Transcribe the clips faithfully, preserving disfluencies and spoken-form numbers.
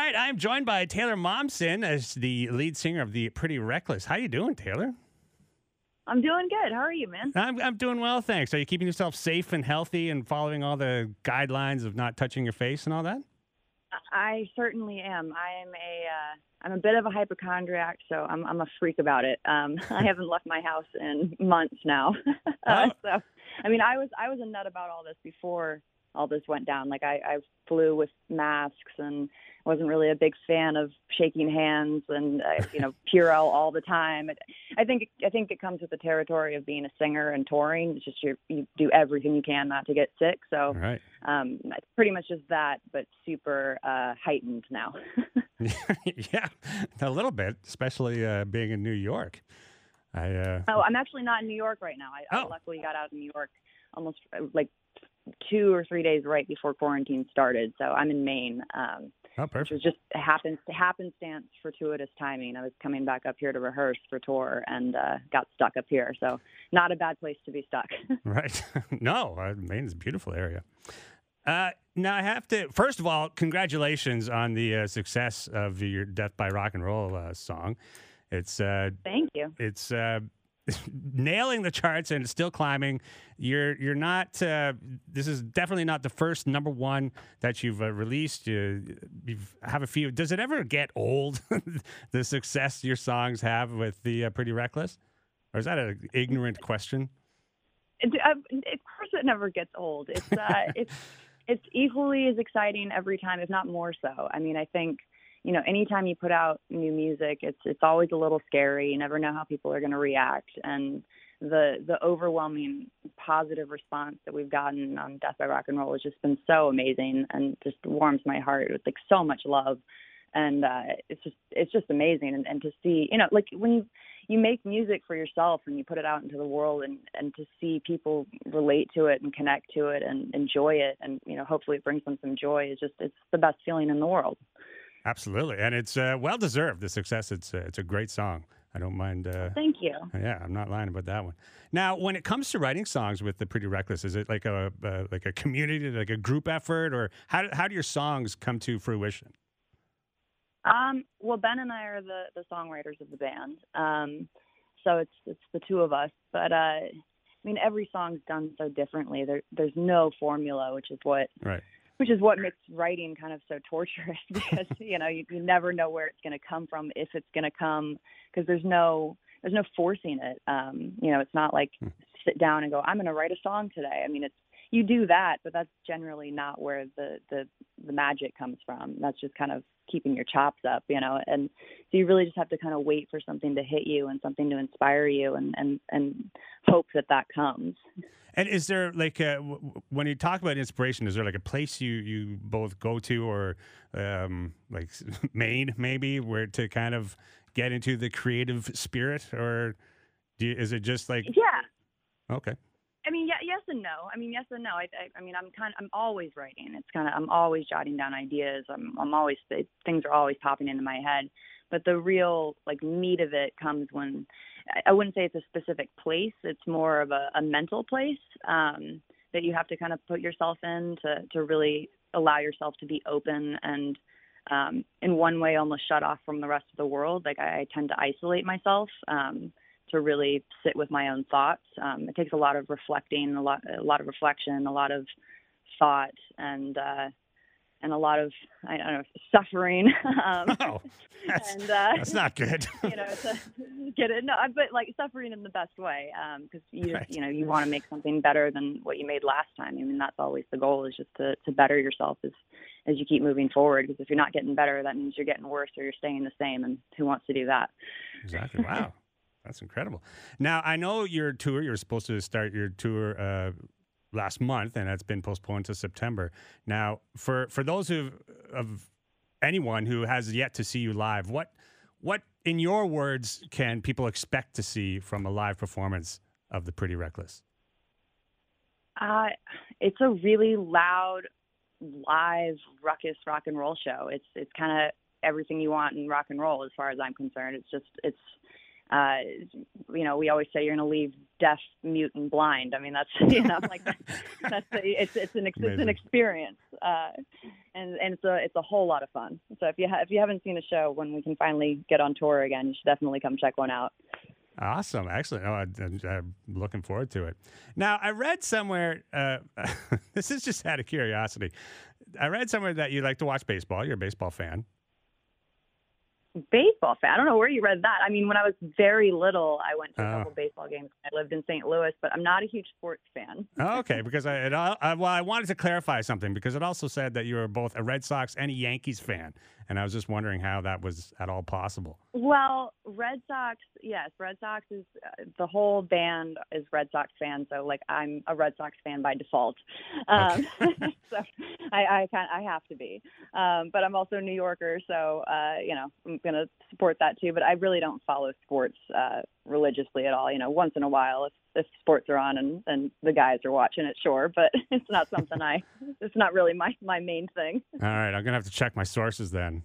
right, I'm joined by Taylor Momsen as the lead singer of the Pretty Reckless. How you doing, Taylor? I'm doing good. How are you, man? I'm I'm doing well, thanks. Are you keeping yourself safe and healthy and following all the guidelines of not touching your face and all that? I certainly am. I am a uh, I'm a bit of a hypochondriac, so I'm I'm a freak about it. Um, I haven't left my house in months now. uh, Oh, so, I mean, I was I was a nut about all this before all this went down. Like I, I flew with masks and wasn't really a big fan of shaking hands and uh, you know Purell all the time. It, I think I think it comes with the territory of being a singer and touring. It's just you you do everything you can not to get sick. So all right. um, it's pretty much just that, but super uh, heightened now. Yeah, a little bit, especially uh, being in New York. I uh, Oh, I'm actually not in New York right now. I, I oh, luckily got out of New York almost uh, like two or three days right before quarantine started. So I'm in Maine, um, oh, which was perfect. just happens happenstance, fortuitous timing. I was coming back up here to rehearse for tour and uh, got stuck up here. So not a bad place to be stuck. Right. No, uh, Maine is a beautiful area. Uh, now I have to. First of all, congratulations on the uh, success of your "Death by Rock and Roll" uh, song. It's uh, Thank you. it's uh, nailing the charts and it's still climbing. You're you're not. Uh, this is definitely not the first number one that you've uh, released. You you have a few. Does it ever get old? The success your songs have with the uh, Pretty Reckless, or is that an ignorant question? It, uh, of course, it never gets old. It's uh, it's it's equally as exciting every time, if not more so. I mean, I think you know, anytime you put out new music, it's it's always a little scary. You never know how people are going to react, and the the overwhelming positive response that we've gotten on Death by Rock and Roll has just been so amazing, and just warms my heart with like so much love. And uh, it's just it's just amazing, and, and to see, you know, like when you you make music for yourself and you put it out into the world, and and to see people relate to it and connect to it and enjoy it, and you know, hopefully it brings them some joy, is just it's the best feeling in the world. Absolutely, and it's uh, well deserved. The success. It's uh, it's a great song. I don't mind. Uh, Thank you. yeah, I'm not lying about that one. Now, when it comes to writing songs with the Pretty Reckless, is it like a uh, like a community, like a group effort, or how do, how do your songs come to fruition? Um, well, Ben and I are the, the songwriters of the band, um, so it's it's the two of us. But uh, I mean, every song's done so differently. There, there's no formula, which is what Right. which is what makes writing kind of so torturous because you know you, you never know where it's going to come from, if it's going to come, because there's no there's no forcing it. Um, you know, it's not like Hmm. sit down and go, I'm going to write a song today. I mean, it's you do that, but that's generally not where the the the magic comes from. That's just kind of keeping your chops up, you know. And so you really just have to kind of wait for something to hit you and something to inspire you, and and and hope that that comes. And is there like a, w- w- when you talk about inspiration, is there like a place you you both go to, or um, like Maine maybe, where to kind of get into the creative spirit, or do you, is it just like Yeah. okay, I mean, yeah, yes and no. I mean, yes and no. I, I, I mean, I'm kind of, I'm always writing. It's kind of, I'm always jotting down ideas. I'm, I'm always, things are always popping into my head. But the real, like, meat of it comes when, I I wouldn't say it's a specific place. It's more of a, a mental place um, that you have to kind of put yourself in to, to really allow yourself to be open and, um, in one way, almost shut off from the rest of the world. Like, I, I tend to isolate myself. Um, to really sit with my own thoughts. Um, it takes a lot of reflecting, a lot, a lot of reflection, a lot of thought, and uh, and a lot of I don't know suffering. um, oh, that's and uh, that's not good. you know, to get it. No, but like suffering in the best way, because you just Right. you know you want to make something better than what you made last time. I mean, that's always the goal, is just to to better yourself as as you keep moving forward. Because if you're not getting better, that means you're getting worse, or you're staying the same. And who wants to do that? Exactly. Wow. That's incredible. Now, I know your tour, you were supposed to start your tour uh, last month, and that's been postponed to September. Now, for, for those who of anyone who has yet to see you live, what what in your words can people expect to see from a live performance of the Pretty Reckless? Uh, it's a really loud, live, ruckus rock and roll show. It's it's kind of everything you want in rock and roll, as far as I'm concerned. It's just it's uh, you know, we always say you're going to leave deaf, mute, and blind. I mean, that's, you know, like that's, that's it's it's an it's an experience, uh, and and it's a it's a whole lot of fun. So if you ha- if you haven't seen a show, when we can finally get on tour again, you should definitely come check one out. Awesome, excellent. Oh, I, I'm looking forward to it. Now, I read somewhere. Uh, this is just out of curiosity. I read somewhere that you like to watch baseball. You're a baseball fan. Baseball fan. I don't know where you read that. I mean, when I was very little, I went to a Oh. couple baseball games. I lived in Saint Louis, but I'm not a huge sports fan. Oh, okay, because I, it, all- I well, I wanted to clarify something because it also said that you were both a Red Sox and a Yankees fan, and I was just wondering how that was at all possible. Well, Red Sox, yes, Red Sox is uh, the whole band is Red Sox fans. So, like, I'm a Red Sox fan by default. Um, Okay. so, I I, kind I have to be. Um, but I'm also a New Yorker, so uh, you know, I'm gonna support that too. But I really don't follow sports uh, religiously at all. You know, once in a while, if if sports are on and, and the guys are watching it, sure. But it's not something I. It's not really my my main thing. All right, I'm gonna have to check my sources then.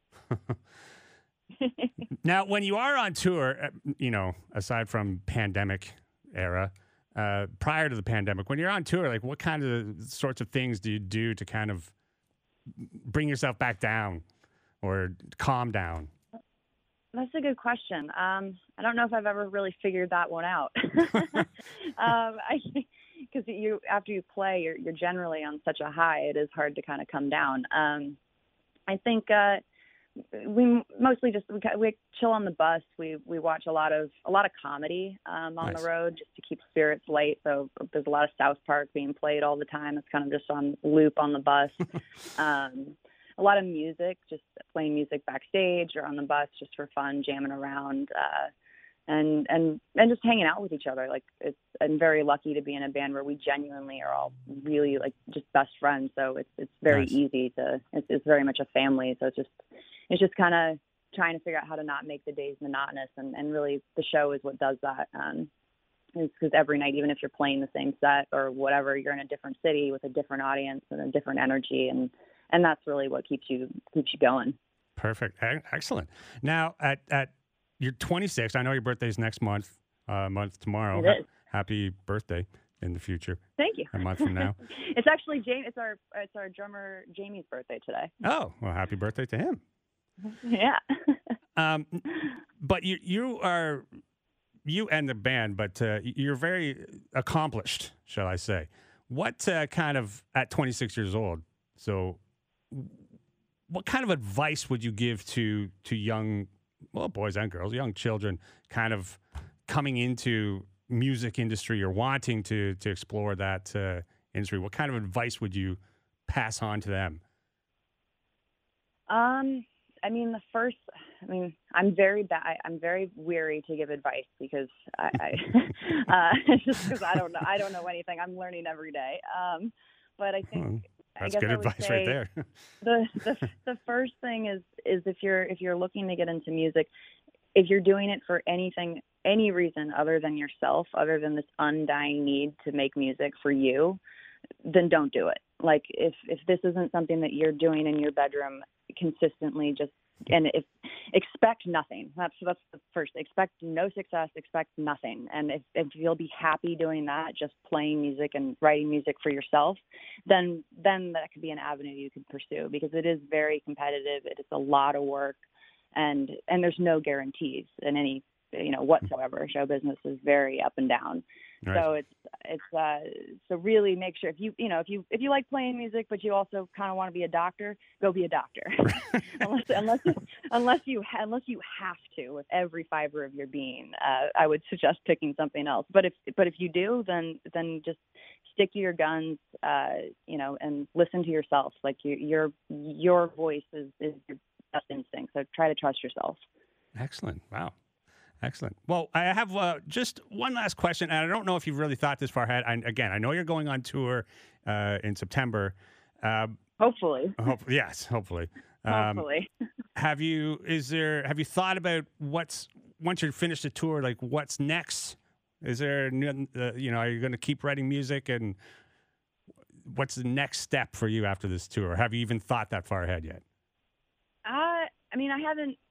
Now, when you are on tour, uh, you know, aside from pandemic era, uh, prior to the pandemic, when you're on tour, like what kind of sorts of things do you do to kind of bring yourself back down or calm down? That's a good question. Um, I don't know if I've ever really figured that one out. um, I because you after you play, you're you're generally on such a high. It is hard to kind of come down. Um, I think uh, we mostly just we, we chill on the bus. We we watch a lot of a lot of comedy um, on Nice. the road just to keep spirits light. So there's a lot of South Park being played all the time. It's kind of just on loop on the bus. um, a lot of music, just playing music backstage or on the bus just for fun, jamming around, uh, and and and just hanging out with each other. Like it's I'm very lucky to be in a band where we genuinely are all really like just best friends. So it's it's very Nice. easy to it's, it's very much a family. So it's just it's just kind of trying to figure out how to not make the days monotonous, and and really the show is what does that. Um, because every night, even if you're playing the same set or whatever, you're in a different city with a different audience and a different energy, and and that's really what keeps you keeps you going. Perfect. E- Excellent. Now, at, at you're twenty-six. I know your birthday's next month, uh, month tomorrow. It is. Happy birthday in the future, Thank you. a month from now. It's actually Jamie. It's our it's our drummer Jamie's birthday today. Oh, well, happy birthday to him. Yeah. Um, but you you are you and the band, but uh, you're very accomplished, shall I say? What uh, kind of at twenty-six years old? So, what kind of advice would you give to to young, well, boys and girls, young children, kind of coming into music industry or wanting to to explore that uh, industry? What kind of advice would you pass on to them? Um, I mean, the first, I mean, I'm very bad. I'm very weary to give advice because I, I uh, just because I don't know, I don't know anything. I'm learning every day. Um, but I think Hmm, I That's guess good I would advice say right there. the, the the first thing is is if you're if you're looking to get into music, if you're doing it for anything, any reason other than yourself, other than this undying need to make music for you, then don't do it. Like if if this isn't something that you're doing in your bedroom consistently, just and if expect nothing. That's that's the first. Expect no success. Expect nothing. And if if you'll be happy doing that, just playing music and writing music for yourself, then then that could be an avenue you could pursue because it is very competitive. It is a lot of work, and and there's no guarantees in any you know whatsoever. Show business is very up and down. Right. So it's it's uh so really make sure if you you know if you if you like playing music but you also kind of want to be a doctor, go be a doctor. unless unless unless you unless you have to with every fiber of your being, uh, I would suggest picking something else. But if but if you do, then then just stick to your guns, uh, you know, and listen to yourself. Like your your your voice is is your best instinct. So try to trust yourself. Excellent. Wow. Excellent. Well, I have uh, just one last question, and I don't know if you've really thought this far ahead. I, again, I know you're going on tour uh, in September. Uh, Hopefully. hope, yes, hopefully. Um, Hopefully. have you? Is there? Have you thought about what's once you're finished the tour? Like, what's next? Is there? Uh, you know, are you going to keep writing music, and what's the next step for you after this tour? Have you even thought that far ahead yet? Uh, I mean, I haven't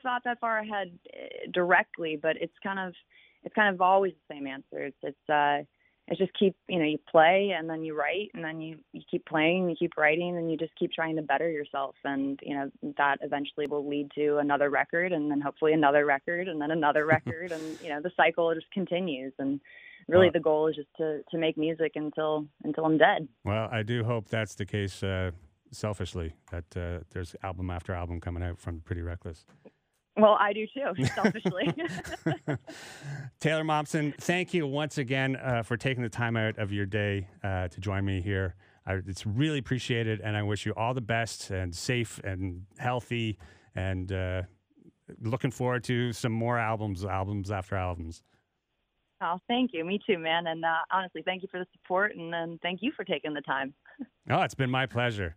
thought that far ahead uh, directly, but it's kind of it's kind of always the same answer. It's it's uh, it's just keep you know you play and then you write and then you, you keep playing, you keep writing, and you just keep trying to better yourself, and you know that eventually will lead to another record, and then hopefully another record, and then another record, and you know the cycle just continues. And really, well, the goal is just to to make music until until I'm dead. Well, I do hope that's the case. Uh, selfishly, that uh, there's album after album coming out from Pretty Reckless. Well, I do too, selfishly. Taylor Momsen, thank you once again uh, for taking the time out of your day uh, to join me here. I, it's really appreciated, and I wish you all the best and safe and healthy, and uh, looking forward to some more albums, albums after albums. Oh, thank you. Me too, man. And uh, honestly, thank you for the support, and then thank you for taking the time. Oh, it's been my pleasure.